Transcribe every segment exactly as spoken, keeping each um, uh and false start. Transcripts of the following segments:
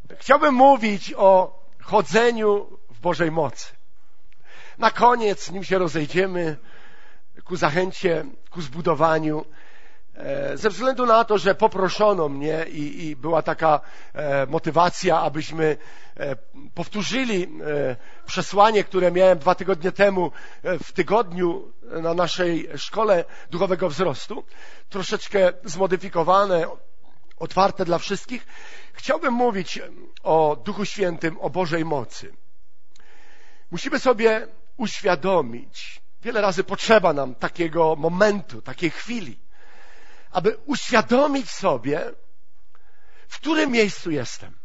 Chciałbym mówić o chodzeniu w Bożej mocy. Na koniec, nim się rozejdziemy, ku zachęcie, ku zbudowaniu, ze względu na to, że poproszono mnie i, i była taka e, motywacja, abyśmy e, powtórzyli e, przesłanie, które miałem dwa tygodnie temu e, w tygodniu na naszej szkole duchowego wzrostu, troszeczkę zmodyfikowane, otwarte dla wszystkich. Chciałbym mówić o Duchu Świętym, o Bożej mocy. Musimy sobie uświadomić, wiele razy potrzeba nam takiego momentu, takiej chwili, aby uświadomić sobie, w którym miejscu jestem.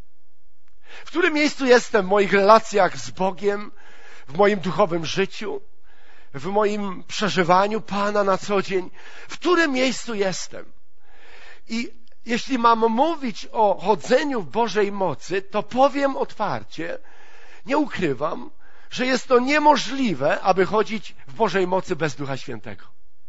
W którym miejscu jestem w moich relacjach z Bogiem, w moim duchowym życiu, w moim przeżywaniu Pana na co dzień. W którym miejscu jestem. I jeśli mam mówić o chodzeniu w Bożej mocy, to powiem otwarcie, nie ukrywam, że jest to niemożliwe, aby chodzić w Bożej mocy bez Ducha Świętego.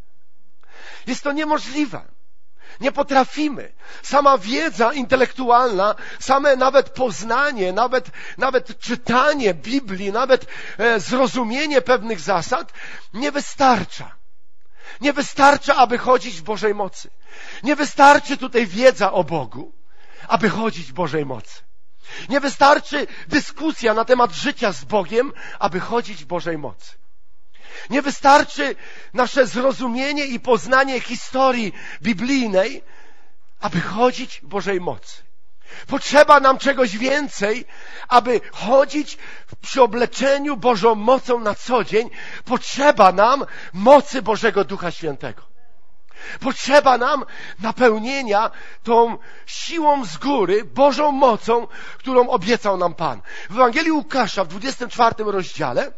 Jest to niemożliwe. Nie potrafimy. Sama wiedza intelektualna, same nawet poznanie, nawet, nawet czytanie Biblii, nawet e, zrozumienie pewnych zasad nie wystarcza. Nie wystarcza, aby chodzić w Bożej mocy. Nie wystarczy tutaj wiedza o Bogu, aby chodzić w Bożej mocy. Nie wystarczy dyskusja na temat życia z Bogiem, aby chodzić w Bożej mocy. Nie wystarczy nasze zrozumienie i poznanie historii biblijnej, aby chodzić w Bożej mocy. Potrzeba nam czegoś więcej, aby chodzić w przyobleczeniu Bożą mocą na co dzień. Potrzeba nam mocy Bożego Ducha Świętego. Potrzeba nam napełnienia tą siłą z góry, Bożą mocą, którą obiecał nam Pan. W Ewangelii Łukasza w dwudziestym czwartym rozdziale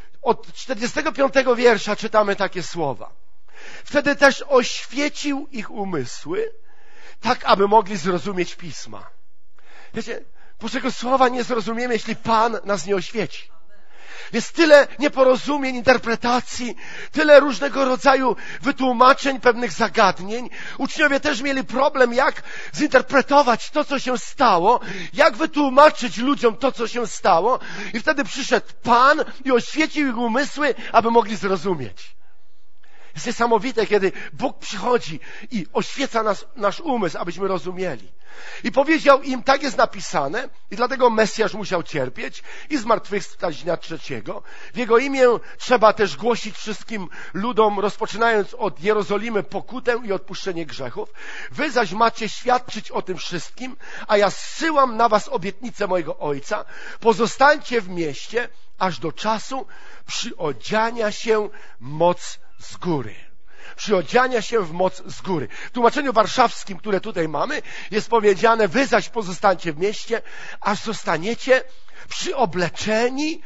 od czterdziestego piątego wiersza czytamy takie słowa. Wtedy też oświecił ich umysły, tak aby mogli zrozumieć Pisma. Wiecie, Bożego Słowa nie zrozumiemy, jeśli Pan nas nie oświeci. Jest tyle nieporozumień, interpretacji, tyle różnego rodzaju wytłumaczeń pewnych zagadnień. Uczniowie też mieli problem, jak zinterpretować to, co się stało, jak wytłumaczyć ludziom to, co się stało. I wtedy przyszedł Pan i oświecił ich umysły, aby mogli zrozumieć. Jest niesamowite, kiedy Bóg przychodzi i oświeca nas, nasz umysł, abyśmy rozumieli. I powiedział im, tak jest napisane, i dlatego Mesjasz musiał cierpieć i zmartwychwstać dnia trzeciego. W Jego imię trzeba też głosić wszystkim ludom, rozpoczynając od Jerozolimy pokutę i odpuszczenie grzechów. Wy zaś macie świadczyć o tym wszystkim, a ja zsyłam na was obietnicę mojego Ojca. Pozostańcie w mieście, aż do czasu przyodziania się moc z góry. Przyodziania się w moc z góry. W tłumaczeniu warszawskim, które tutaj mamy, jest powiedziane, wy zaś pozostańcie w mieście, aż zostaniecie przyobleczeni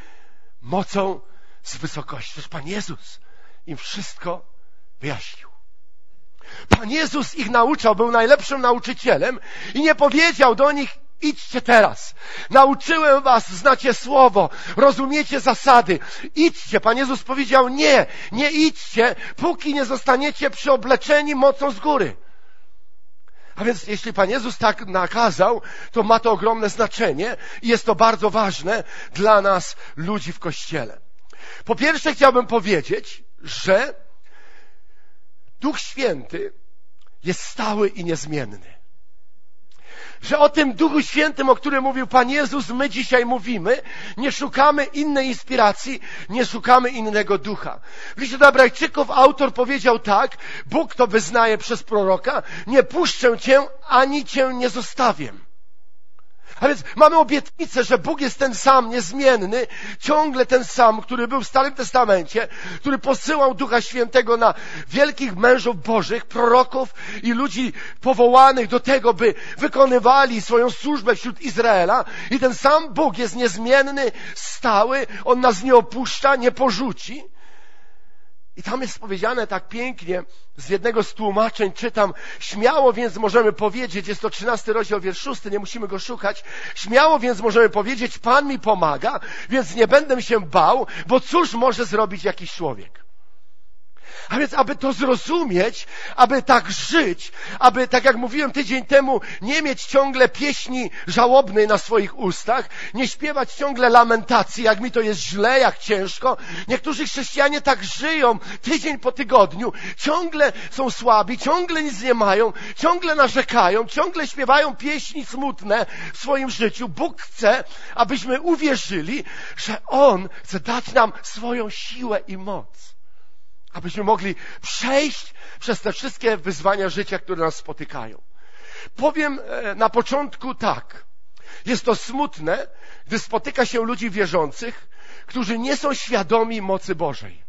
mocą z wysokości. Przecież Pan Jezus im wszystko wyjaśnił. Pan Jezus ich nauczał, był najlepszym nauczycielem i nie powiedział do nich, idźcie teraz. Nauczyłem was, znacie słowo, rozumiecie zasady. Idźcie. Pan Jezus powiedział, nie, nie idźcie, póki nie zostaniecie przyobleczeni mocą z góry. A więc jeśli Pan Jezus tak nakazał, to ma to ogromne znaczenie i jest to bardzo ważne dla nas, ludzi w Kościele. Po pierwsze chciałbym powiedzieć, że Duch Święty jest stały i niezmienny. Że o tym Duchu Świętym, o którym mówił Pan Jezus, my dzisiaj mówimy, nie szukamy innej inspiracji, nie szukamy innego ducha. W liście do Hebrajczyków autor powiedział tak, Bóg to wyznaje przez proroka, nie puszczę Cię, ani Cię nie zostawię. A więc mamy obietnicę, że Bóg jest ten sam, niezmienny, ciągle ten sam, który był w Starym Testamencie, który posyłał Ducha Świętego na wielkich mężów bożych, proroków i ludzi powołanych do tego, by wykonywali swoją służbę wśród Izraela. I ten sam Bóg jest niezmienny, stały, On nas nie opuszcza, nie porzuci. I tam jest powiedziane tak pięknie, z jednego z tłumaczeń czytam, śmiało więc możemy powiedzieć, jest to trzynasty rozdział, wiersz szósty, nie musimy go szukać, śmiało więc możemy powiedzieć, Pan mi pomaga, więc nie będę się bał, bo cóż może zrobić jakiś człowiek? A więc, aby to zrozumieć, aby tak żyć, aby, tak jak mówiłem tydzień temu, nie mieć ciągle pieśni żałobnej na swoich ustach, nie śpiewać ciągle lamentacji, jak mi to jest źle, jak ciężko. Niektórzy chrześcijanie tak żyją tydzień po tygodniu, ciągle są słabi, ciągle nic nie mają, ciągle narzekają, ciągle śpiewają pieśni smutne w swoim życiu. Bóg chce, abyśmy uwierzyli, że On chce dać nam swoją siłę i moc, abyśmy mogli przejść przez te wszystkie wyzwania życia, które nas spotykają. Powiem na początku tak. Jest to smutne, gdy spotyka się ludzi wierzących, którzy nie są świadomi mocy Bożej.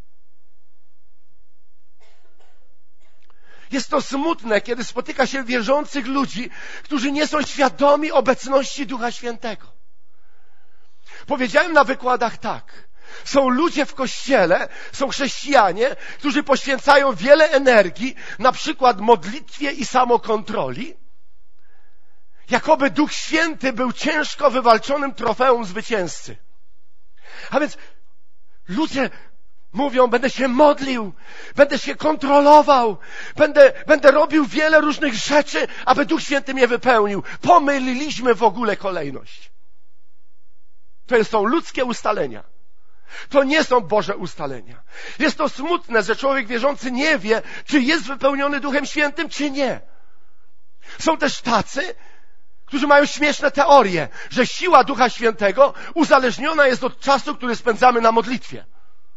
Jest to smutne, kiedy spotyka się wierzących ludzi, którzy nie są świadomi obecności Ducha Świętego. Powiedziałem na wykładach tak. Są ludzie w Kościele, są chrześcijanie, którzy poświęcają wiele energii, na przykład modlitwie i samokontroli, jakoby Duch Święty był ciężko wywalczonym trofeum zwycięzcy. A więc ludzie mówią, będę się modlił, będę się kontrolował, będę, będę robił wiele różnych rzeczy, aby Duch Święty mnie wypełnił. Pomyliliśmy w ogóle kolejność. To są ludzkie ustalenia. To nie są Boże ustalenia. Jest to smutne, że człowiek wierzący nie wie, czy jest wypełniony Duchem Świętym, czy nie. Są też tacy, którzy mają śmieszne teorie, że siła Ducha Świętego uzależniona jest od czasu, który spędzamy na modlitwie.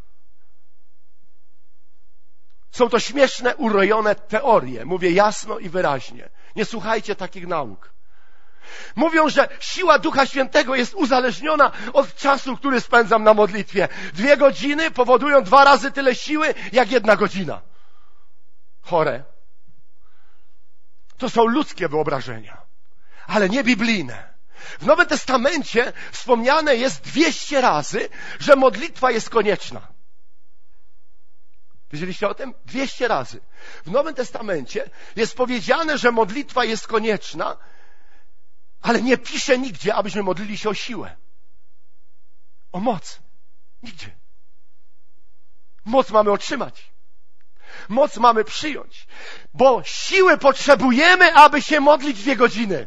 Są to śmieszne, urojone teorie. Mówię jasno i wyraźnie. Nie słuchajcie takich nauk. Mówią, że siła Ducha Świętego jest uzależniona od czasu, który spędzam na modlitwie. Dwie godziny powodują dwa razy tyle siły, jak jedna godzina. Chore. To są ludzkie wyobrażenia, ale nie biblijne. W Nowym Testamencie wspomniane jest dwieście razy, że modlitwa jest konieczna. Wiedzieliście o tym? dwieście razy. W Nowym Testamencie jest powiedziane, że modlitwa jest konieczna, ale nie pisze nigdzie, abyśmy modlili się o siłę. O moc. Nigdzie. Moc mamy otrzymać. Moc mamy przyjąć. Bo siły potrzebujemy, aby się modlić dwie godziny.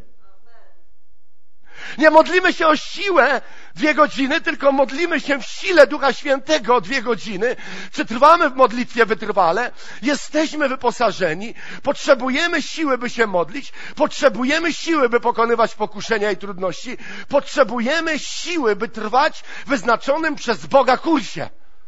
Nie modlimy się o siłę dwie godziny, tylko modlimy się w sile Ducha Świętego dwie godziny. Czy trwamy w modlitwie wytrwale? Jesteśmy wyposażeni. Potrzebujemy siły, by się modlić. Potrzebujemy siły, by pokonywać pokuszenia i trudności. Potrzebujemy siły, by trwać w wyznaczonym przez Boga kursie.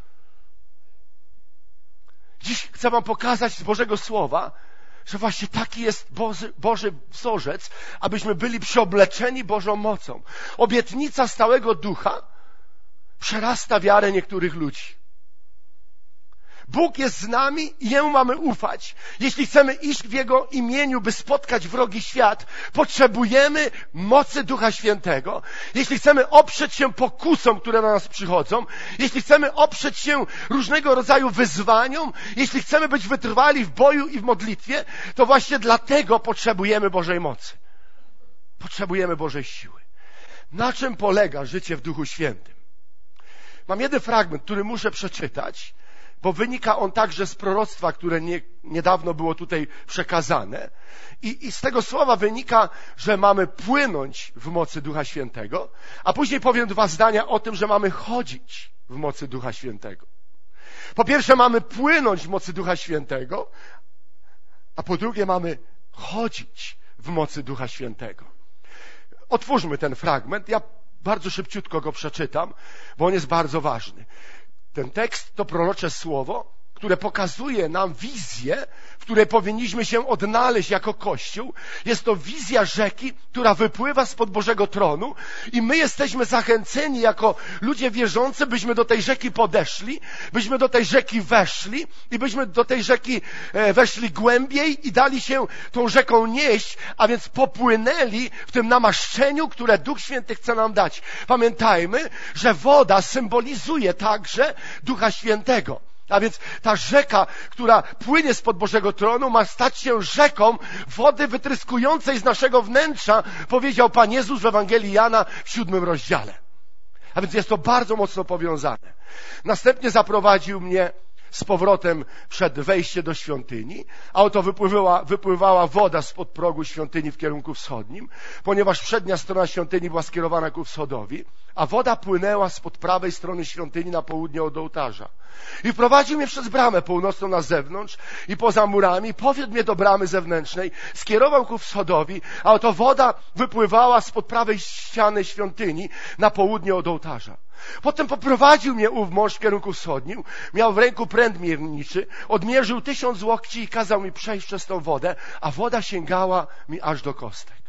Dziś chcę wam pokazać z Bożego Słowa, że właśnie taki jest Boży, Boży wzorzec, abyśmy byli przyobleczeni Bożą mocą. Obietnica stałego ducha przerasta wiarę niektórych ludzi. Bóg jest z nami i Jemu mamy ufać. Jeśli chcemy iść w Jego imieniu, by spotkać wrogi świat, potrzebujemy mocy Ducha Świętego. Jeśli chcemy oprzeć się pokusom, które na nas przychodzą, jeśli chcemy oprzeć się różnego rodzaju wyzwaniom, jeśli chcemy być wytrwali w boju i w modlitwie, to właśnie dlatego potrzebujemy Bożej mocy. Potrzebujemy Bożej siły. Na czym polega życie w Duchu Świętym? Mam jeden fragment, który muszę przeczytać, bo wynika on także z proroctwa, które nie, niedawno było tutaj przekazane. I, I z tego słowa wynika, że mamy płynąć w mocy Ducha Świętego, a później powiem dwa zdania o tym, że mamy chodzić w mocy Ducha Świętego. Po pierwsze mamy płynąć w mocy Ducha Świętego, a po drugie mamy chodzić w mocy Ducha Świętego. Otwórzmy ten fragment, ja bardzo szybciutko go przeczytam, bo on jest bardzo ważny. Ten tekst to prorocze słowo, które pokazuje nam wizję, w której powinniśmy się odnaleźć jako Kościół. Jest to wizja rzeki, która wypływa spod Bożego tronu i my jesteśmy zachęceni jako ludzie wierzący, byśmy do tej rzeki podeszli, byśmy do tej rzeki weszli i byśmy do tej rzeki weszli głębiej i dali się tą rzeką nieść, a więc popłynęli w tym namaszczeniu, które Duch Święty chce nam dać. Pamiętajmy, że woda symbolizuje także Ducha Świętego. A więc ta rzeka, która płynie spod Bożego tronu, ma stać się rzeką wody wytryskującej z naszego wnętrza, powiedział Pan Jezus w Ewangelii Jana w siódmym rozdziale. A więc jest to bardzo mocno powiązane. Następnie zaprowadził mnie z powrotem przed wejściem do świątyni, a oto wypływała, wypływała woda spod progu świątyni w kierunku wschodnim, ponieważ przednia strona świątyni była skierowana ku wschodowi, a woda płynęła spod prawej strony świątyni na południe od ołtarza. I wprowadził mnie przez bramę północną na zewnątrz i poza murami, powiódł mnie do bramy zewnętrznej, skierował ku wschodowi, a oto woda wypływała spod prawej ściany świątyni na południe od ołtarza. Potem poprowadził mnie ów mąż w kierunku wschodnim, miał w ręku pręt mierniczy, odmierzył tysiąc łokci i kazał mi przejść przez tą wodę, a woda sięgała mi aż do kostek.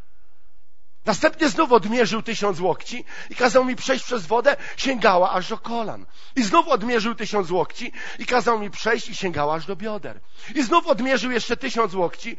Następnie znów odmierzył tysiąc łokci i kazał mi przejść przez wodę, sięgała aż do kolan. I znów odmierzył tysiąc łokci i kazał mi przejść i sięgała aż do bioder. I znów odmierzył jeszcze tysiąc łokci.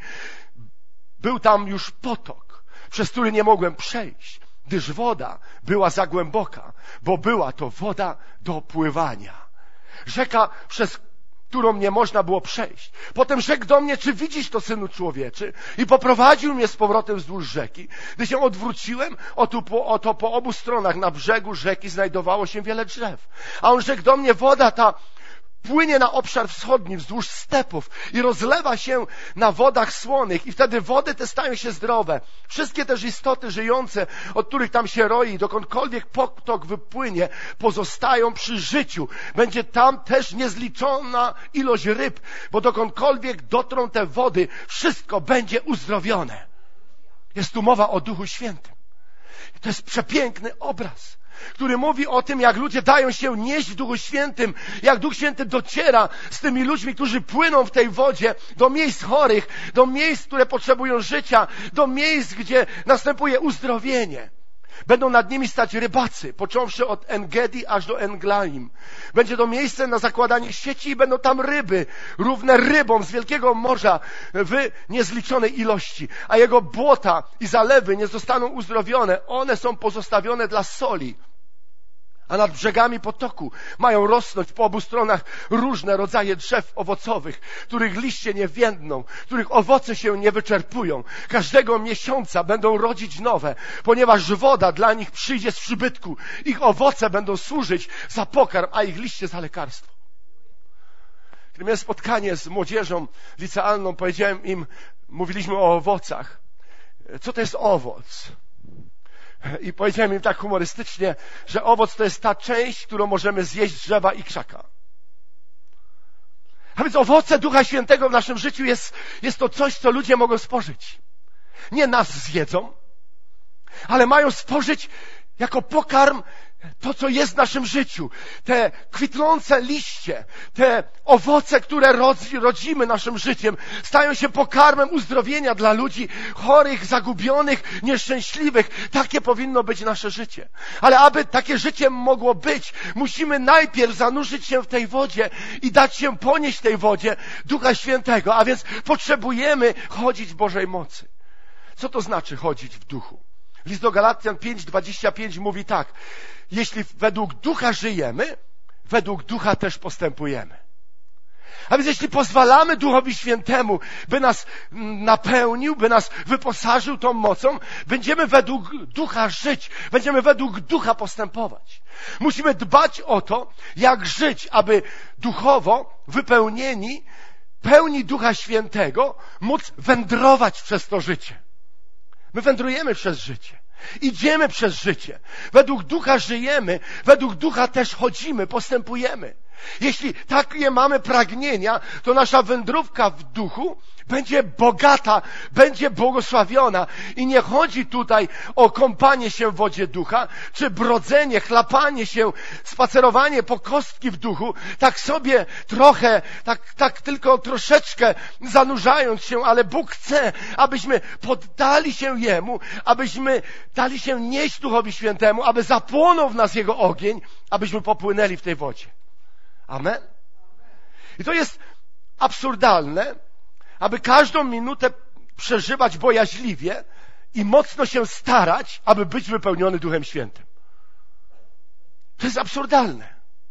Był tam już potok, przez który nie mogłem przejść, gdyż woda była za głęboka, bo była to woda do pływania. Rzeka, przez którą nie można było przejść. Potem rzekł do mnie, czy widzisz to, synu człowieczy? I poprowadził mnie z powrotem wzdłuż rzeki. Gdy się odwróciłem, oto po, oto po obu stronach na brzegu rzeki znajdowało się wiele drzew. A on rzekł do mnie, woda ta płynie na obszar wschodni wzdłuż stepów i rozlewa się na wodach słonych i wtedy wody te stają się zdrowe. Wszystkie też istoty żyjące, od których tam się roi, dokądkolwiek potok wypłynie, pozostają przy życiu. Będzie tam też niezliczona ilość ryb, bo dokądkolwiek dotrą te wody, wszystko będzie uzdrowione. Jest tu mowa o Duchu Świętym. I to jest przepiękny obraz, który mówi o tym, jak ludzie dają się nieść w Duchu Świętym, jak Duch Święty dociera z tymi ludźmi, którzy płyną w tej wodzie do miejsc chorych, do miejsc, które potrzebują życia, do miejsc, gdzie następuje uzdrowienie. Będą nad nimi stać rybacy, począwszy od Engedi aż do Englaim. Będzie to miejsce na zakładanie sieci i będą tam ryby, równe rybom z wielkiego morza w niezliczonej ilości. A jego błota i zalewy nie zostaną uzdrowione. One są pozostawione dla soli. A nad brzegami potoku mają rosnąć po obu stronach różne rodzaje drzew owocowych, których liście nie więdną, których owoce się nie wyczerpują. Każdego miesiąca będą rodzić nowe, ponieważ woda dla nich przyjdzie z przybytku. Ich owoce będą służyć za pokarm, a ich liście za lekarstwo. Kiedy miałem spotkanie z młodzieżą licealną, powiedziałem im, mówiliśmy o owocach. Co to jest owoc? I powiedziałem im tak humorystycznie, że owoc to jest ta część, którą możemy zjeść z drzewa i krzaka. A więc owoce Ducha Świętego w naszym życiu jest, jest to coś, co ludzie mogą spożyć. Nie nas zjedzą, ale mają spożyć jako pokarm to, co jest w naszym życiu. Te kwitnące liście, te owoce, które rodzimy naszym życiem, stają się pokarmem uzdrowienia dla ludzi chorych, zagubionych, nieszczęśliwych. Takie powinno być nasze życie. Ale aby takie życie mogło być, musimy najpierw zanurzyć się w tej wodzie i dać się ponieść tej wodzie Ducha Świętego. A więc potrzebujemy chodzić w Bożej mocy. Co to znaczy chodzić w duchu? List do Galacjan pięć dwadzieścia pięć mówi tak: jeśli według ducha żyjemy, według ducha też postępujemy. A więc jeśli pozwalamy Duchowi Świętemu, by nas napełnił, by nas wyposażył tą mocą, będziemy według ducha żyć, będziemy według ducha postępować. Musimy dbać o to, jak żyć, aby duchowo wypełnieni pełni Ducha Świętego móc wędrować przez to życie. My wędrujemy przez życie. Idziemy przez życie. Według ducha żyjemy, według ducha też chodzimy, postępujemy. Jeśli takie mamy pragnienia, to nasza wędrówka w duchu będzie bogata, będzie błogosławiona. I nie chodzi tutaj o kąpanie się w wodzie ducha, czy brodzenie, chlapanie się, spacerowanie po kostki w duchu, tak sobie trochę, tak, tak tylko troszeczkę zanurzając się, ale Bóg chce, abyśmy poddali się Jemu, abyśmy dali się nieść Duchowi Świętemu, aby zapłonął w nas Jego ogień, abyśmy popłynęli w tej wodzie. Amen? I to jest absurdalne, aby każdą minutę przeżywać bojaźliwie i mocno się starać, aby być wypełniony Duchem Świętym. To jest absurdalne.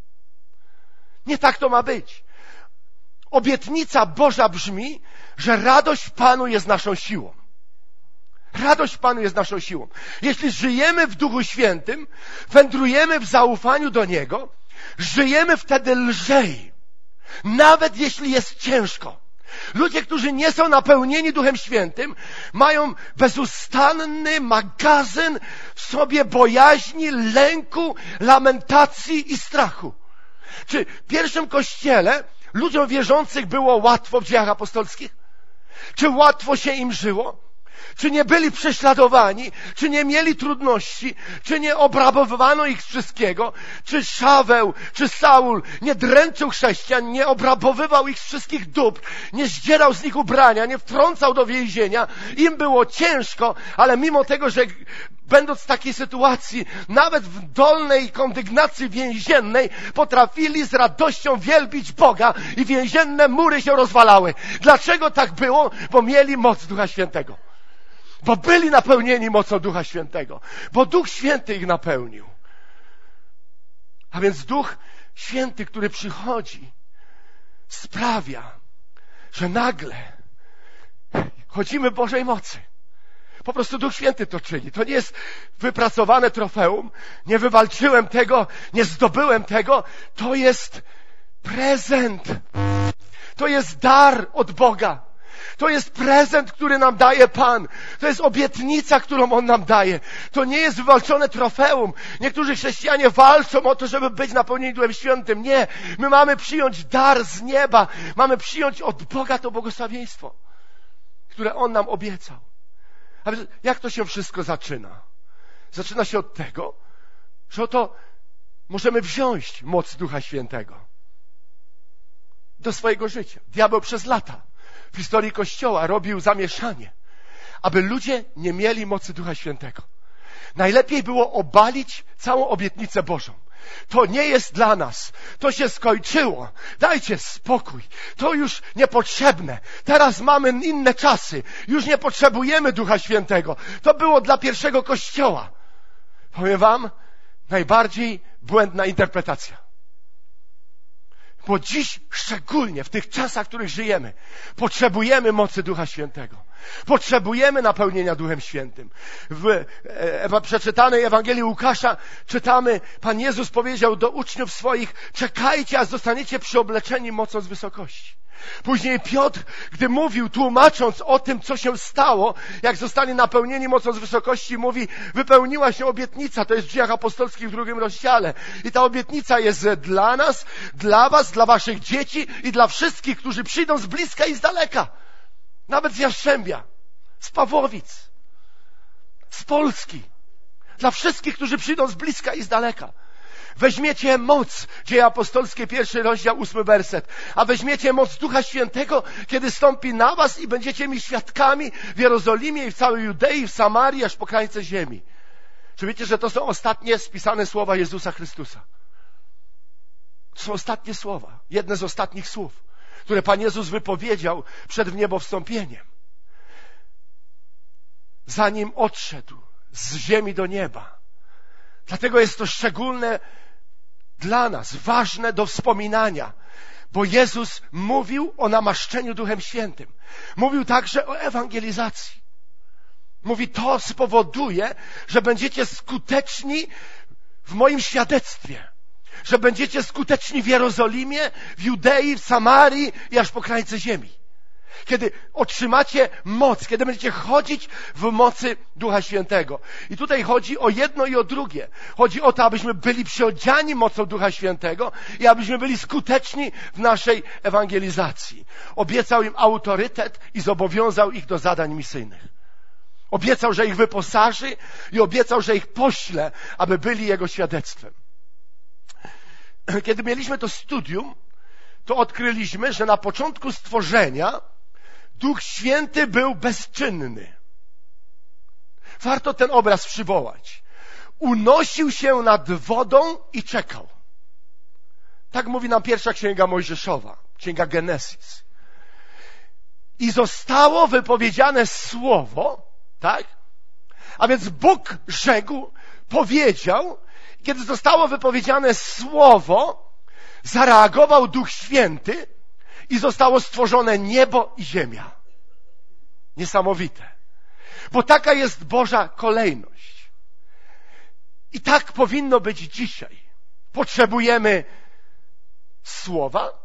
Nie tak to ma być. Obietnica Boża brzmi, że radość w Panu jest naszą siłą. Radość w Panu jest naszą siłą. Jeśli żyjemy w Duchu Świętym, wędrujemy w zaufaniu do Niego, żyjemy wtedy lżej. Nawet jeśli jest ciężko. Ludzie, którzy nie są napełnieni Duchem Świętym, mają bezustanny magazyn w sobie bojaźni, lęku, lamentacji i strachu. Czy w pierwszym kościele ludziom wierzących było łatwo w dziejach apostolskich? Czy łatwo się im żyło? Czy nie byli prześladowani? Czy nie mieli trudności? Czy nie obrabowano ich wszystkiego? Czy Szaweł, czy Saul nie dręczył chrześcijan, nie obrabowywał ich z wszystkich dóbr, nie zdzierał z nich ubrania, nie wtrącał do więzienia? Im było ciężko, ale mimo tego, że będąc w takiej sytuacji, nawet w dolnej kondygnacji więziennej, potrafili z radością wielbić Boga i więzienne mury się rozwalały. Dlaczego tak było? Bo mieli moc Ducha Świętego. Bo byli napełnieni mocą Ducha Świętego. Bo Duch Święty ich napełnił. A więc Duch Święty, który przychodzi, sprawia, że nagle chodzimy w Bożej mocy. Po prostu Duch Święty to czyni. To nie jest wypracowane trofeum. Nie wywalczyłem tego, nie zdobyłem tego. To jest prezent. To jest dar od Boga. To jest prezent, który nam daje Pan. To jest obietnica, którą On nam daje. To nie jest wywalczone trofeum. Niektórzy chrześcijanie walczą o to, żeby być napełnieni Duchem Świętym. Nie. My mamy przyjąć dar z nieba. Mamy przyjąć od Boga to błogosławieństwo, które On nam obiecał. A więc jak to się wszystko zaczyna? Zaczyna się od tego, że oto możemy wziąć moc Ducha Świętego do swojego życia. Diabeł przez lata w historii Kościoła robił zamieszanie, aby ludzie nie mieli mocy Ducha Świętego. Najlepiej było obalić całą obietnicę Bożą. To nie jest dla nas. To się skończyło. Dajcie spokój. To już niepotrzebne. Teraz mamy inne czasy. Już nie potrzebujemy Ducha Świętego. To było dla pierwszego Kościoła. Powiem wam, najbardziej błędna interpretacja. Bo dziś, szczególnie w tych czasach, w których żyjemy, potrzebujemy mocy Ducha Świętego. Potrzebujemy napełnienia Duchem Świętym. W e, przeczytanej Ewangelii Łukasza czytamy, Pan Jezus powiedział do uczniów swoich: czekajcie, aż zostaniecie przyobleczeni mocą z wysokości. Później Piotr, gdy mówił, tłumacząc o tym, co się stało, jak zostali napełnieni mocą z wysokości, mówi: wypełniła się obietnica. To jest w Dziejach Apostolskich w drugim rozdziale. I ta obietnica jest dla nas, dla was, dla waszych dzieci i dla wszystkich, którzy przyjdą z bliska i z daleka. Nawet z Jastrzębia, z Pawłowic, z Polski. Dla wszystkich, którzy przyjdą z bliska i z daleka. Weźmiecie moc, Dzieje Apostolskie, pierwszy rozdział, ósmy werset. A weźmiecie moc Ducha Świętego, kiedy stąpi na was i będziecie mi świadkami w Jerozolimie i w całej Judei, w Samarii, aż po krańce ziemi. Czy wiecie, że to są ostatnie spisane słowa Jezusa Chrystusa? To są ostatnie słowa. Jedne z ostatnich słów, które Pan Jezus wypowiedział przed wniebowstąpieniem. Zanim odszedł z ziemi do nieba. Dlatego jest to szczególne dla nas, ważne do wspominania, bo Jezus mówił o namaszczeniu Duchem Świętym. Mówił także o ewangelizacji. Mówi, to spowoduje, że będziecie skuteczni w moim świadectwie. Że będziecie skuteczni w Jerozolimie, w Judei, w Samarii i aż po krańce ziemi. Kiedy otrzymacie moc, kiedy będziecie chodzić w mocy Ducha Świętego. I tutaj chodzi o jedno i o drugie. Chodzi o to, abyśmy byli przyodziani mocą Ducha Świętego i abyśmy byli skuteczni w naszej ewangelizacji. Obiecał im autorytet i zobowiązał ich do zadań misyjnych. Obiecał, że ich wyposaży i obiecał, że ich pośle, aby byli Jego świadectwem. Kiedy mieliśmy to studium, to odkryliśmy, że na początku stworzenia Duch Święty był bezczynny. Warto ten obraz przywołać. Unosił się nad wodą i czekał. Tak mówi nam pierwsza księga Mojżeszowa, księga Genesis. I zostało wypowiedziane słowo, tak? A więc Bóg rzekł, powiedział, kiedy zostało wypowiedziane słowo, zareagował Duch Święty i zostało stworzone niebo i ziemia. Niesamowite. Bo taka jest Boża kolejność. I tak powinno być dzisiaj. Potrzebujemy słowa,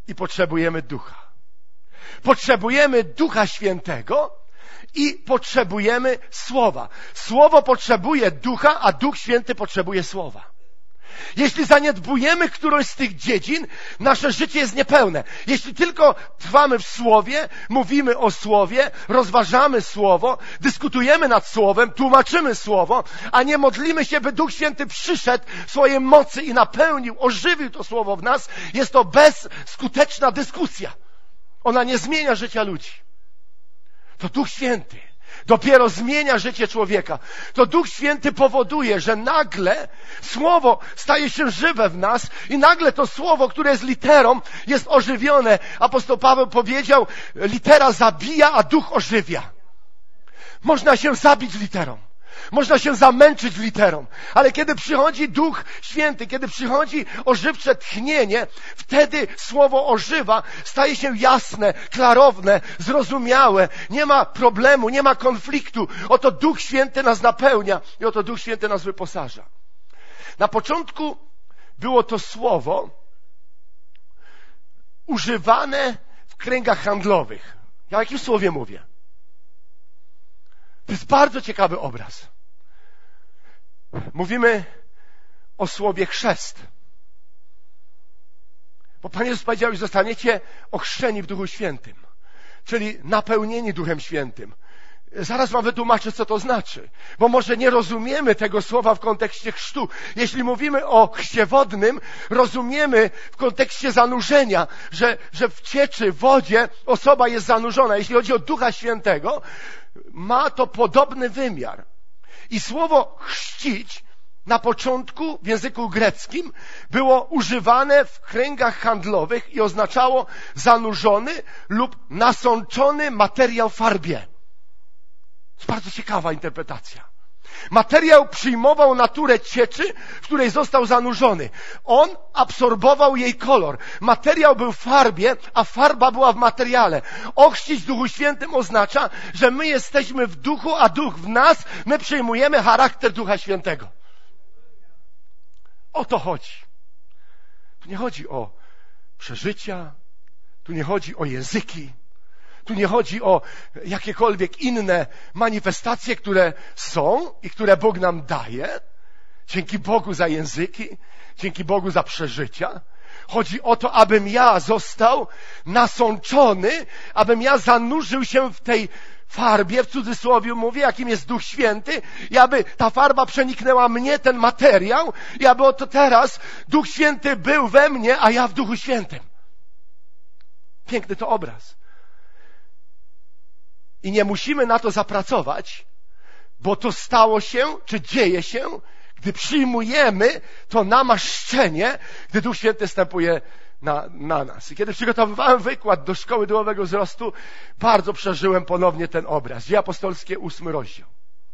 i potrzebujemy ducha. Potrzebujemy Ducha Świętego i potrzebujemy Słowa. Słowo potrzebuje Ducha, a Duch Święty potrzebuje Słowa. Jeśli zaniedbujemy którąś z tych dziedzin, nasze życie jest niepełne. Jeśli tylko trwamy w Słowie, mówimy o Słowie, rozważamy Słowo, dyskutujemy nad Słowem, tłumaczymy Słowo, a nie modlimy się, by Duch Święty przyszedł w swojej mocy i napełnił, ożywił to Słowo w nas, jest to bezskuteczna dyskusja. Ona nie zmienia życia ludzi. To Duch Święty dopiero zmienia życie człowieka. To Duch Święty powoduje, że nagle Słowo staje się żywe w nas i nagle to Słowo, które jest literą, jest ożywione. Apostoł Paweł powiedział, litera zabija, a Duch ożywia. Można się zabić literą. Można się zamęczyć literą, ale kiedy przychodzi Duch Święty, kiedy przychodzi ożywcze tchnienie, wtedy Słowo ożywa, staje się jasne, klarowne, zrozumiałe, nie ma problemu, nie ma konfliktu. Oto Duch Święty nas napełnia i oto Duch Święty nas wyposaża. Na początku było to Słowo używane w kręgach handlowych. Ja o jakim słowie mówię? To jest bardzo ciekawy obraz. Mówimy o słowie chrzest. Bo Pan Jezus powiedział, że zostaniecie ochrzczeni w Duchu Świętym, czyli napełnieni Duchem Świętym. Zaraz wam wytłumaczę, co to znaczy, bo może nie rozumiemy tego słowa w kontekście chrztu. Jeśli mówimy o chrzcie wodnym, rozumiemy w kontekście zanurzenia, że, że w cieczy, w wodzie osoba jest zanurzona. Jeśli chodzi o Ducha Świętego, ma to podobny wymiar. I słowo chrzcić na początku w języku greckim było używane w kręgach handlowych i oznaczało zanurzony lub nasączony materiał w farbie. To jest bardzo ciekawa interpretacja. Materiał przyjmował naturę cieczy, w której został zanurzony. On absorbował jej kolor. Materiał był w farbie, a farba była w materiale. Ochrzcić w Duchu Świętym oznacza, że my jesteśmy w duchu, a duch w nas, my przyjmujemy charakter Ducha Świętego. O to chodzi. Tu nie chodzi o przeżycia, tu nie chodzi o języki, tu nie chodzi o jakiekolwiek inne manifestacje, które są i które Bóg nam daje. Dzięki Bogu za języki, dzięki Bogu za przeżycia. Chodzi o to, abym ja został nasączony, abym ja zanurzył się w tej farbie, w cudzysłowie mówię, jakim jest Duch Święty, i aby ta farba przeniknęła mnie, ten materiał, i aby oto teraz Duch Święty był we mnie, a ja w Duchu Świętym. Piękny to obraz. I nie musimy na to zapracować, bo to stało się, czy dzieje się, gdy przyjmujemy to namaszczenie, gdy Duch Święty stępuje na, na nas. I kiedy przygotowywałem wykład do Szkoły Duchowego Wzrostu, bardzo przeżyłem ponownie ten obraz. Dzieje apostolskie, ósmy rozdział.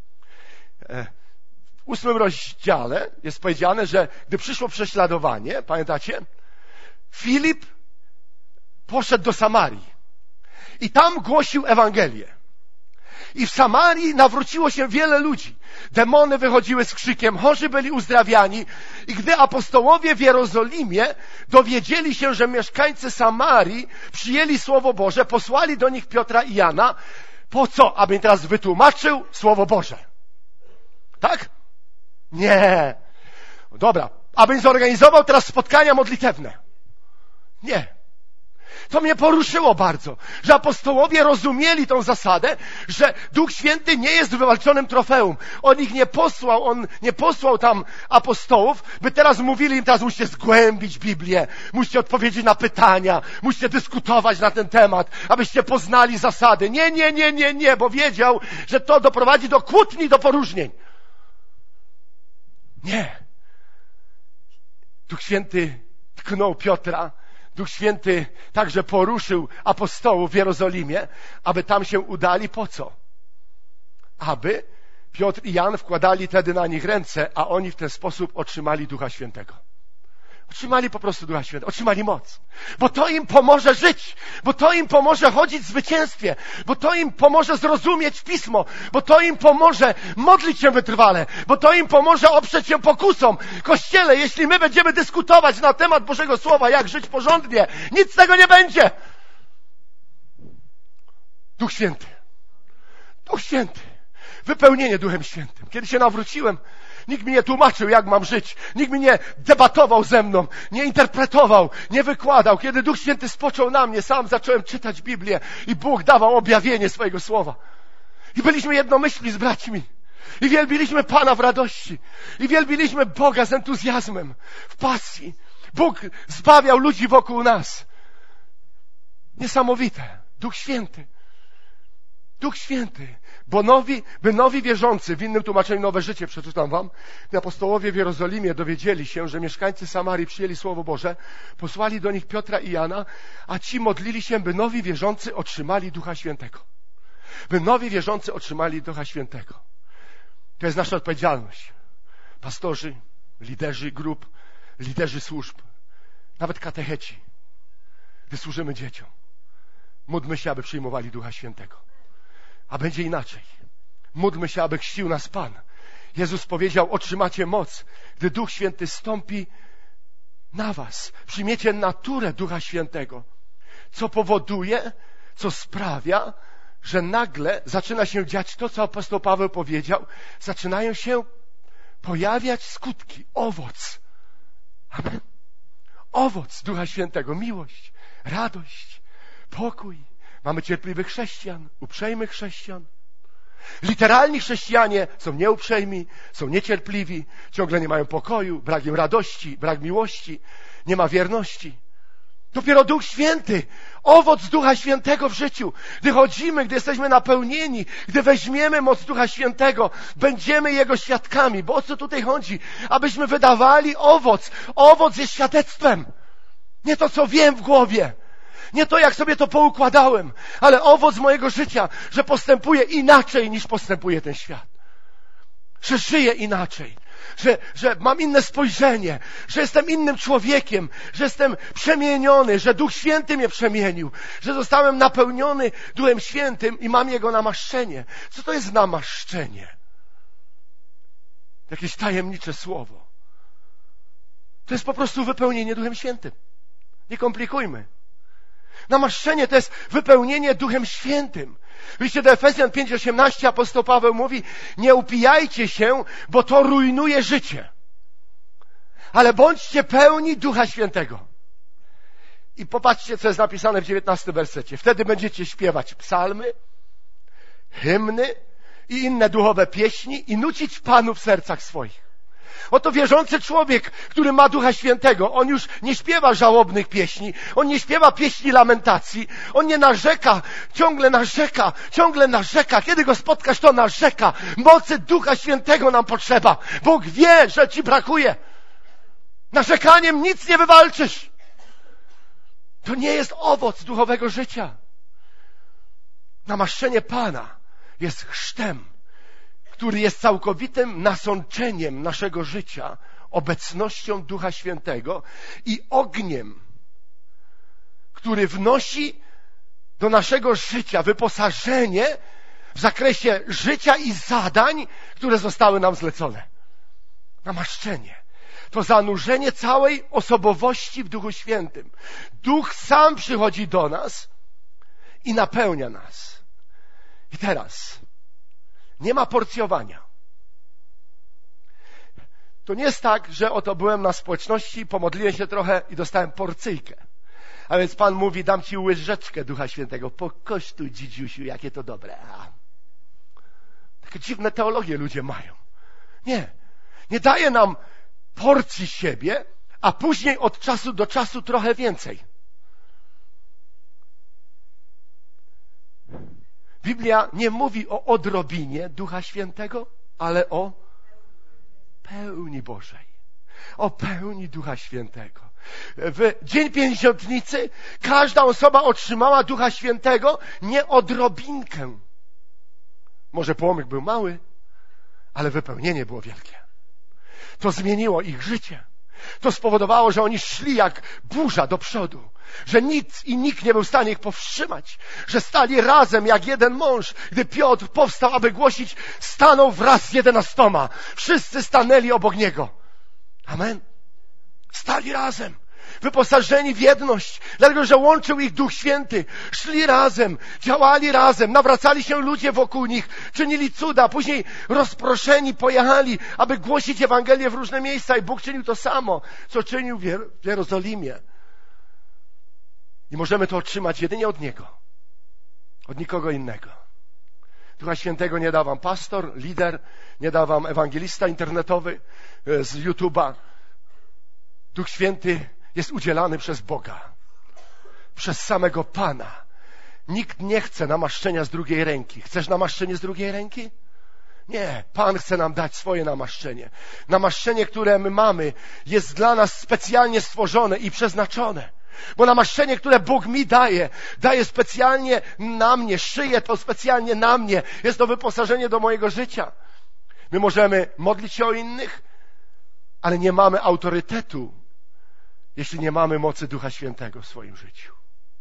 W ósmym rozdziale jest powiedziane, że gdy przyszło prześladowanie, pamiętacie? Filip poszedł do Samarii i tam głosił Ewangelię. I w Samarii nawróciło się wiele ludzi. Demony wychodziły z krzykiem, chorzy byli uzdrawiani. I gdy apostołowie w Jerozolimie dowiedzieli się, że mieszkańcy Samarii przyjęli Słowo Boże, posłali do nich Piotra i Jana. Po co? Aby im teraz wytłumaczył Słowo Boże. Tak? Nie. Dobra. Aby zorganizował teraz spotkania modlitewne. Nie. To mnie poruszyło bardzo, że apostołowie rozumieli tą zasadę, że Duch Święty nie jest wywalczonym trofeum. On ich nie posłał, On nie posłał tam apostołów, by teraz mówili im, teraz musicie zgłębić Biblię, musicie odpowiedzieć na pytania, musicie dyskutować na ten temat, abyście poznali zasady. Nie, nie, nie, nie, nie, bo wiedział, że to doprowadzi do kłótni, do poróżnień. Nie. Duch Święty tknął Piotra, Duch Święty także poruszył apostołów w Jerozolimie, aby tam się udali. Po co? Aby Piotr i Jan wkładali wtedy na nich ręce, a oni w ten sposób otrzymali Ducha Świętego. Otrzymali po prostu Ducha Świętego, otrzymali moc. Bo to im pomoże żyć, bo to im pomoże chodzić w zwycięstwie, bo to im pomoże zrozumieć Pismo, bo to im pomoże modlić się wytrwale, bo to im pomoże oprzeć się pokusom. Kościele, jeśli my będziemy dyskutować na temat Bożego Słowa, jak żyć porządnie, nic z tego nie będzie. Duch Święty. Duch Święty. Wypełnienie Duchem Świętym. Kiedy się nawróciłem, nikt mi nie tłumaczył, jak mam żyć. Nikt mi nie debatował ze mną, nie interpretował, nie wykładał. Kiedy Duch Święty spoczął na mnie, sam zacząłem czytać Biblię i Bóg dawał objawienie swojego słowa. I byliśmy jednomyślni z braćmi. I wielbiliśmy Pana w radości. I wielbiliśmy Boga z entuzjazmem, w pasji. Bóg zbawiał ludzi wokół nas. Niesamowite. Duch Święty. Duch Święty. Bo nowi, by nowi wierzący, w innym tłumaczeniu Nowe Życie, przeczytam wam, apostołowie w Jerozolimie dowiedzieli się, że mieszkańcy Samarii przyjęli Słowo Boże, posłali do nich Piotra i Jana, a ci modlili się, by nowi wierzący otrzymali Ducha Świętego. By nowi wierzący otrzymali Ducha Świętego. To jest nasza odpowiedzialność. Pastorzy, liderzy grup, liderzy służb, nawet katecheci, gdy służymy dzieciom. Módlmy się, aby przyjmowali Ducha Świętego. A będzie inaczej. Módlmy się, aby chrzcił nas Pan. Jezus powiedział, otrzymacie moc, gdy Duch Święty stąpi na was. Przyjmiecie naturę Ducha Świętego, co powoduje, co sprawia, że nagle zaczyna się dziać to, co apostoł Paweł powiedział. Zaczynają się pojawiać skutki, owoc. Amen. Owoc Ducha Świętego, miłość, radość, pokój. Mamy cierpliwych chrześcijan, uprzejmych chrześcijan. Literalni chrześcijanie są nieuprzejmi, są niecierpliwi, ciągle nie mają pokoju, brak im radości, brak miłości, nie ma wierności. Dopiero Duch Święty, owoc Ducha Świętego w życiu. Gdy chodzimy, gdy jesteśmy napełnieni, gdy weźmiemy moc Ducha Świętego, będziemy Jego świadkami. Bo o co tutaj chodzi? Abyśmy wydawali owoc. Owoc jest świadectwem. Nie to, co wiem w głowie. Nie to, jak sobie to poukładałem, ale owoc mojego życia, że postępuję inaczej, niż postępuje ten świat. Że żyję inaczej. Że, że mam inne spojrzenie, że jestem innym człowiekiem, że jestem przemieniony, że Duch Święty mnie przemienił, że zostałem napełniony Duchem Świętym i mam Jego namaszczenie. Co to jest namaszczenie? Jakieś tajemnicze słowo. To jest po prostu wypełnienie Duchem Świętym. Nie komplikujmy. Namaszczenie to jest wypełnienie Duchem Świętym. W liście do Efezjan pięć osiemnaście apostoł Paweł mówi, nie upijajcie się, bo to rujnuje życie. Ale bądźcie pełni Ducha Świętego. I popatrzcie, co jest napisane w dziewiętnastym wersecie. Wtedy będziecie śpiewać psalmy, hymny i inne duchowe pieśni i nucić Panu w sercach swoich. Oto wierzący człowiek, który ma Ducha Świętego, on już nie śpiewa żałobnych pieśni, on nie śpiewa pieśni lamentacji, on nie narzeka, ciągle narzeka, ciągle narzeka. Kiedy go spotkasz, to narzeka. Mocy Ducha Świętego nam potrzeba. Bóg wie, że ci brakuje. Narzekaniem nic nie wywalczysz. To nie jest owoc duchowego życia. Namaszczenie Pana jest chrztem, który jest całkowitym nasączeniem naszego życia obecnością Ducha Świętego i ogniem, który wnosi do naszego życia wyposażenie w zakresie życia i zadań, które zostały nam zlecone. Namaszczenie. To zanurzenie całej osobowości w Duchu Świętym. Duch sam przychodzi do nas i napełnia nas. I teraz nie ma porcjowania. To nie jest tak, że oto byłem na społeczności, pomodliłem się trochę i dostałem porcyjkę. A więc Pan mówi, dam ci łyżeczkę Ducha Świętego. Pokosztuj, dzidziusiu, jakie to dobre. A. Takie dziwne teologie ludzie mają. Nie. Nie daje nam porcji siebie, a później od czasu do czasu trochę więcej. Biblia nie mówi o odrobinie Ducha Świętego, ale o pełni Bożej. O pełni Ducha Świętego. W Dzień Pięćdziesiątnicy każda osoba otrzymała Ducha Świętego, nie odrobinkę. Może płomyk był mały, ale wypełnienie było wielkie. To zmieniło ich życie. To spowodowało, że oni szli jak burza do przodu. Że nic i nikt nie był w stanie ich powstrzymać. Że stali razem jak jeden mąż. Gdy Piotr powstał, aby głosić, stanął wraz z jedenastoma. Wszyscy stanęli obok niego. Amen. Stali razem. Wyposażeni w jedność, dlatego że łączył ich Duch Święty. Szli razem, działali razem, nawracali się ludzie wokół nich, czynili cuda, później rozproszeni pojechali, aby głosić Ewangelię w różne miejsca i Bóg czynił to samo, co czynił w Jerozolimie. I możemy to otrzymać jedynie od Niego, od nikogo innego. Ducha Świętego nie da wam pastor, lider, nie da wam ewangelista internetowy z YouTube'a. Duch Święty jest udzielany przez Boga, przez samego Pana. Nikt nie chce namaszczenia z drugiej ręki. Chcesz namaszczenie z drugiej ręki? Nie, Pan chce nam dać swoje namaszczenie. Namaszczenie, które my mamy, jest dla nas specjalnie stworzone i przeznaczone. Bo namaszczenie, które Bóg mi daje, daje specjalnie na mnie, szyje to specjalnie na mnie. Jest to wyposażenie do mojego życia. My możemy modlić się o innych, ale nie mamy autorytetu, jeśli nie mamy mocy Ducha Świętego w swoim życiu.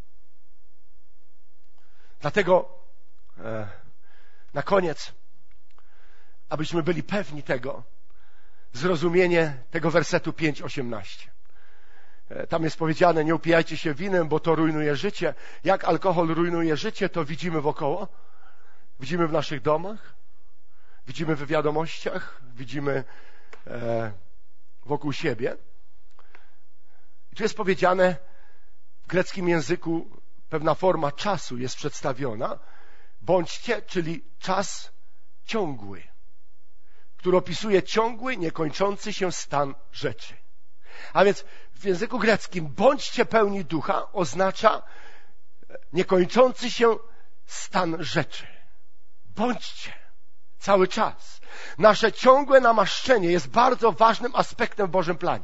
Dlatego e, na koniec, abyśmy byli pewni tego, zrozumienie tego wersetu pięć osiemnaście. E, tam jest powiedziane, nie upijajcie się winem, bo to rujnuje życie. Jak alkohol rujnuje życie, to widzimy wokoło. Widzimy w naszych domach, widzimy w wiadomościach, widzimy e, wokół siebie. Tu jest powiedziane w greckim języku, pewna forma czasu jest przedstawiona. Bądźcie, czyli czas ciągły, który opisuje ciągły, niekończący się stan rzeczy. A więc w języku greckim bądźcie pełni ducha oznacza niekończący się stan rzeczy. Bądźcie cały czas. Nasze ciągłe namaszczenie jest bardzo ważnym aspektem w Bożym planie.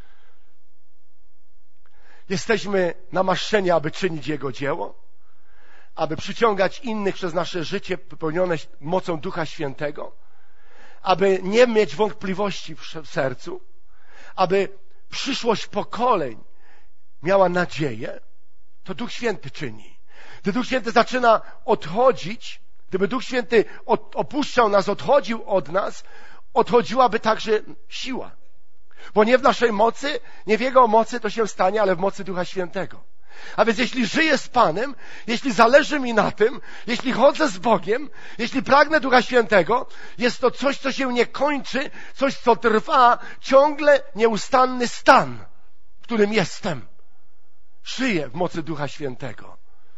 Jesteśmy namaszczeni, aby czynić Jego dzieło, aby przyciągać innych przez nasze życie wypełnione mocą Ducha Świętego, aby nie mieć wątpliwości w sercu, aby przyszłość pokoleń miała nadzieję. To Duch Święty czyni. Gdy Duch Święty zaczyna odchodzić, gdyby Duch Święty opuszczał nas, odchodził od nas, odchodziłaby także siła. Bo nie w naszej mocy, nie w Jego mocy to się stanie, ale w mocy Ducha Świętego. A więc jeśli żyję z Panem, jeśli zależy mi na tym, jeśli chodzę z Bogiem, jeśli pragnę Ducha Świętego, jest to coś, co się nie kończy, coś, co trwa, ciągle nieustanny stan, w którym jestem. Żyję w mocy Ducha Świętego.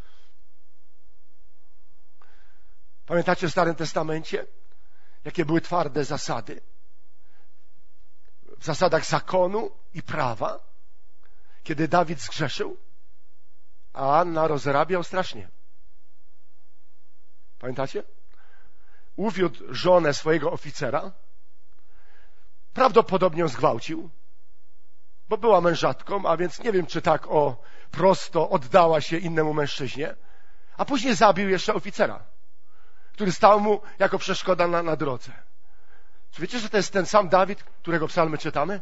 Pamiętacie w Starym Testamencie, jakie były twarde zasady? W zasadach zakonu i prawa, kiedy Dawid zgrzeszył, a Anna rozrabiał strasznie. Pamiętacie? Uwiódł żonę swojego oficera, prawdopodobnie ją zgwałcił, bo była mężatką, a więc nie wiem, czy tak o prosto oddała się innemu mężczyźnie, a później zabił jeszcze oficera, który stał mu jako przeszkoda na, na drodze. Czy wiecie, że to jest ten sam Dawid, którego psalmy czytamy?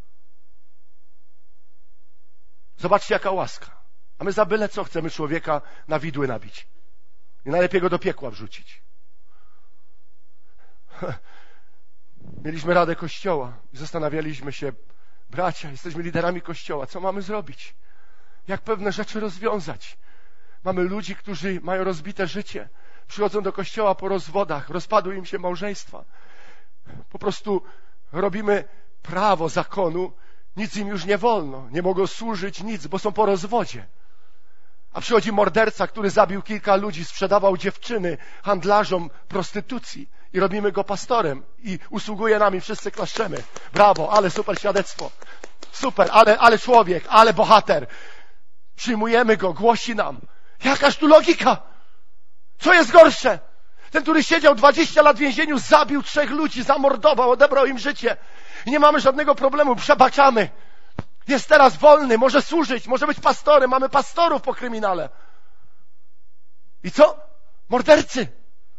Zobaczcie, jaka łaska. A my za byle co chcemy człowieka na widły nabić. I najlepiej go do piekła wrzucić. Mieliśmy Radę Kościoła i zastanawialiśmy się, bracia, jesteśmy liderami Kościoła, co mamy zrobić? Jak pewne rzeczy rozwiązać? Mamy ludzi, którzy mają rozbite życie, przychodzą do Kościoła po rozwodach, rozpadły im się małżeństwa. Po prostu robimy prawo zakonu, nic im już nie wolno, nie mogą służyć nic, bo są po rozwodzie. A przychodzi morderca, który zabił kilka ludzi, sprzedawał dziewczyny handlarzom prostytucji i robimy go pastorem i usługuje nami, wszyscy klaszczemy. Brawo, ale super świadectwo. Super, ale, ale człowiek, ale bohater. Przyjmujemy go, głosi nam. Jakaż tu logika? Co jest gorsze? Ten, który siedział dwadzieścia lat w więzieniu, zabił trzech ludzi, zamordował, odebrał im życie. I nie mamy żadnego problemu, przebaczamy. Jest teraz wolny, może służyć, może być pastorem. Mamy pastorów po kryminale. I co? Mordercy.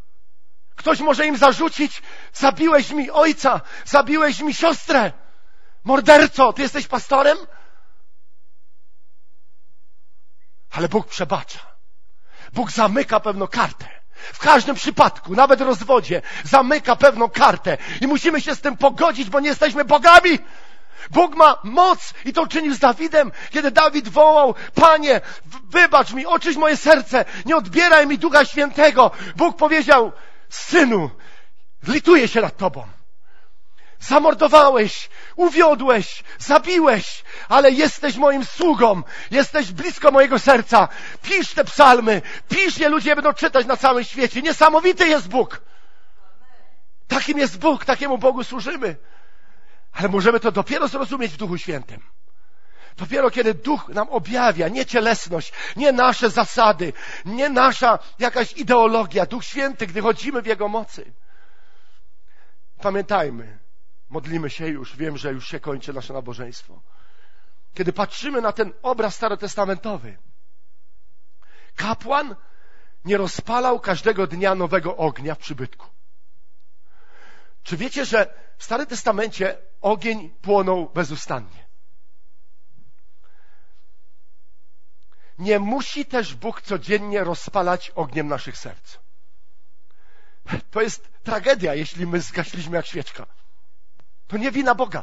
Ktoś może im zarzucić, zabiłeś mi ojca, zabiłeś mi siostrę. Morderco, ty jesteś pastorem? Ale Bóg przebacza. Bóg zamyka pewną kartę. W każdym przypadku, nawet w rozwodzie, zamyka pewną kartę. I musimy się z tym pogodzić, bo nie jesteśmy bogami. Bóg ma moc i to czynił z Dawidem, kiedy Dawid wołał: Panie, wybacz mi, oczyść moje serce, nie odbieraj mi Ducha Świętego. Bóg powiedział: synu, lituję się nad tobą. Zamordowałeś, uwiodłeś, zabiłeś, ale jesteś moim sługą, jesteś blisko mojego serca. Pisz te psalmy, pisz je, ludzie będą czytać na całym świecie. Niesamowity jest Bóg. Takim jest Bóg, takiemu Bogu służymy. Ale możemy to dopiero zrozumieć w Duchu Świętym. Dopiero kiedy Duch nam objawia, nie cielesność, nie nasze zasady, nie nasza jakaś ideologia. Duch Święty, gdy chodzimy w Jego mocy. Pamiętajmy, modlimy się już, wiem, że już się kończy nasze nabożeństwo. Kiedy patrzymy na ten obraz starotestamentowy, kapłan nie rozpalał każdego dnia nowego ognia w przybytku. Czy wiecie, że w Starym Testamencie ogień płonął bezustannie? Nie musi też Bóg codziennie rozpalać ogniem naszych serc. To jest tragedia, jeśli my zgaśliśmy jak świeczka. To nie wina Boga.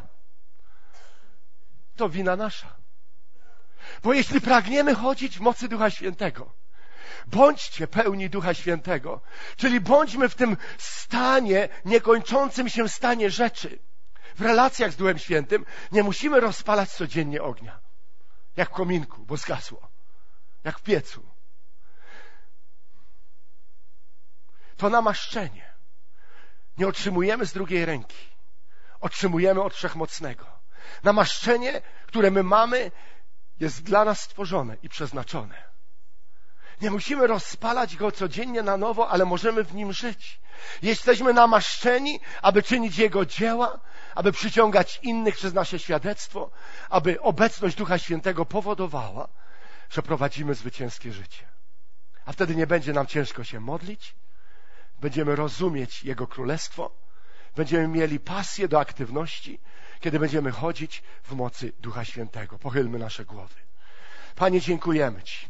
To wina nasza. Bo jeśli pragniemy chodzić w mocy Ducha Świętego, bądźcie pełni Ducha Świętego, czyli bądźmy w tym stanie, niekończącym się stanie rzeczy. W relacjach z Duchem Świętym nie musimy rozpalać codziennie ognia. Jak w kominku, bo zgasło. Jak w piecu. To namaszczenie nie otrzymujemy z drugiej ręki. Otrzymujemy od Wszechmocnego. Namaszczenie, które my mamy, jest dla nas stworzone i przeznaczone. Nie musimy rozpalać go codziennie na nowo, ale możemy w nim żyć. Jesteśmy namaszczeni, aby czynić Jego dzieła, aby przyciągać innych przez nasze świadectwo, aby obecność Ducha Świętego powodowała, że prowadzimy zwycięskie życie. A wtedy nie będzie nam ciężko się modlić, będziemy rozumieć Jego Królestwo, będziemy mieli pasję do aktywności, kiedy będziemy chodzić w mocy Ducha Świętego. Pochylmy nasze głowy. Panie, dziękujemy Ci.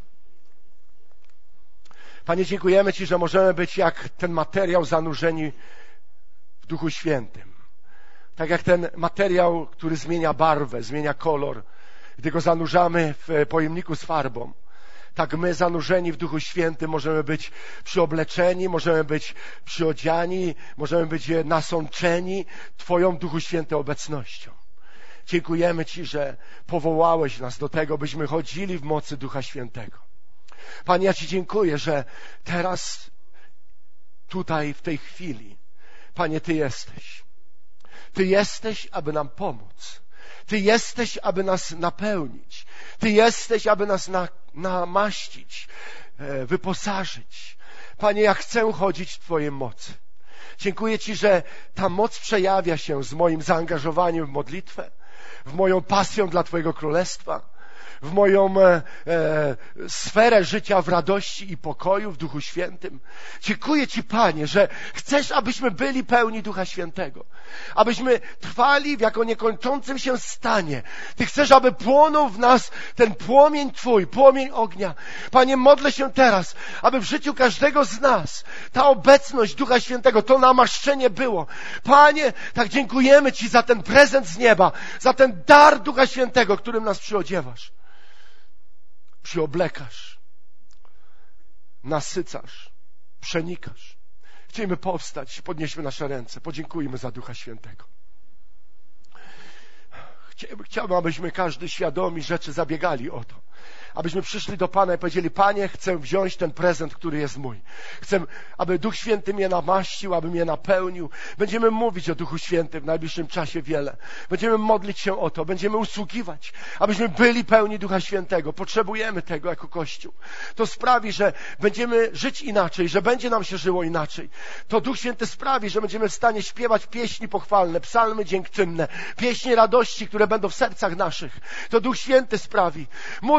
Panie, dziękujemy Ci, że możemy być jak ten materiał zanurzeni w Duchu Świętym. Tak jak ten materiał, który zmienia barwę, zmienia kolor. Gdy go zanurzamy w pojemniku z farbą, tak my zanurzeni w Duchu Świętym możemy być przyobleczeni, możemy być przyodziani, możemy być nasączeni Twoją, Duchu Święty, obecnością. Dziękujemy Ci, że powołałeś nas do tego, byśmy chodzili w mocy Ducha Świętego. Panie, ja Ci dziękuję, że teraz, tutaj, w tej chwili, Panie, Ty jesteś. Ty jesteś, aby nam pomóc. Ty jesteś, aby nas napełnić. Ty jesteś, aby nas na, namaścić, e, wyposażyć. Panie, ja chcę chodzić w Twojej mocy. Dziękuję Ci, że ta moc przejawia się z moim zaangażowaniem w modlitwę, w moją pasją dla Twojego Królestwa, w moją e, e, sferę życia w radości i pokoju w Duchu Świętym. Dziękuję Ci, Panie, że chcesz, abyśmy byli pełni Ducha Świętego. Abyśmy trwali w jako niekończącym się stanie. Ty chcesz, aby płonął w nas ten płomień Twój, płomień ognia. Panie, modlę się teraz, aby w życiu każdego z nas ta obecność Ducha Świętego, to namaszczenie było. Panie, tak dziękujemy Ci za ten prezent z nieba, za ten dar Ducha Świętego, którym nas przyodziewasz. Przyoblekasz, nasycasz, przenikasz. Chcielibyśmy powstać, podnieśmy nasze ręce, podziękujmy za Ducha Świętego. Chciałbym, abyśmy każdy świadomi rzeczy zabiegali o to. Abyśmy przyszli do Pana i powiedzieli: Panie, chcę wziąć ten prezent, który jest mój. Chcę, aby Duch Święty mnie namaścił, aby mnie napełnił. Będziemy mówić o Duchu Świętym w najbliższym czasie wiele. Będziemy modlić się o to, będziemy usługiwać, abyśmy byli pełni Ducha Świętego. Potrzebujemy tego jako Kościół. To sprawi, że będziemy żyć inaczej, że będzie nam się żyło inaczej. To Duch Święty sprawi, że będziemy w stanie śpiewać pieśni pochwalne, psalmy dziękczynne, pieśni radości, które będą w sercach naszych. To Duch Święty sprawi. Módlmy się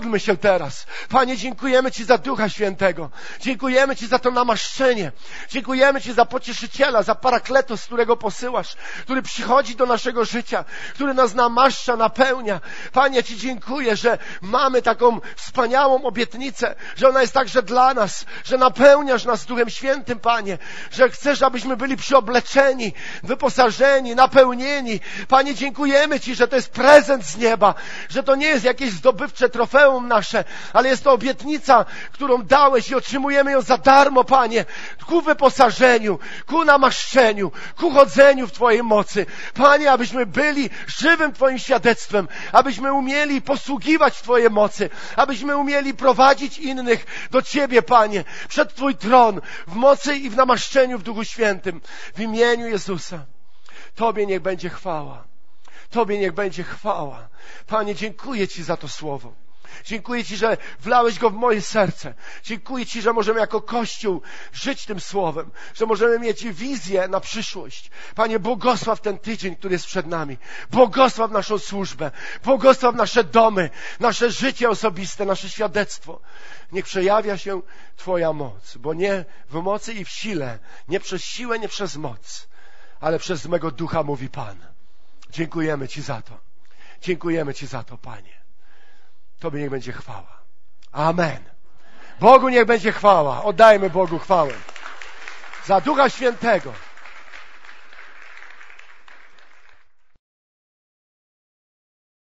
teraz. Panie, dziękujemy Ci za Ducha Świętego. Dziękujemy Ci za to namaszczenie. Dziękujemy Ci za Pocieszyciela, za Parakletos, którego posyłasz, który przychodzi do naszego życia, który nas namaszcza, napełnia. Panie, Ci dziękuję, że mamy taką wspaniałą obietnicę, że ona jest także dla nas, że napełniasz nas Duchem Świętym, Panie, że chcesz, abyśmy byli przyobleczeni, wyposażeni, napełnieni. Panie, dziękujemy Ci, że to jest prezent z nieba, że to nie jest jakieś zdobywcze trofeum nasze, ale jest to obietnica, którą dałeś i otrzymujemy ją za darmo, Panie, ku wyposażeniu, ku namaszczeniu, ku chodzeniu w Twojej mocy. Panie, abyśmy byli żywym Twoim świadectwem, abyśmy umieli posługiwać Twojej mocy, abyśmy umieli prowadzić innych do Ciebie, Panie, przed Twój tron, w mocy i w namaszczeniu w Duchu Świętym. W imieniu Jezusa. Tobie niech będzie chwała. Tobie niech będzie chwała. Panie, dziękuję Ci za to słowo. Dziękuję Ci, że wlałeś go w moje serce. Dziękuję Ci, że możemy jako Kościół żyć tym słowem, że możemy mieć wizję na przyszłość. Panie, błogosław ten tydzień, który jest przed nami. Błogosław naszą służbę. Błogosław nasze domy, nasze życie osobiste, nasze świadectwo. Niech przejawia się Twoja moc, bo nie w mocy i w sile, nie przez siłę, nie przez moc, ale przez mego Ducha, mówi Pan. Dziękujemy Ci za to. Dziękujemy Ci za to, Panie. Tobie niech będzie chwała. Amen. Bogu niech będzie chwała. Oddajmy Bogu chwałę. Za Ducha Świętego.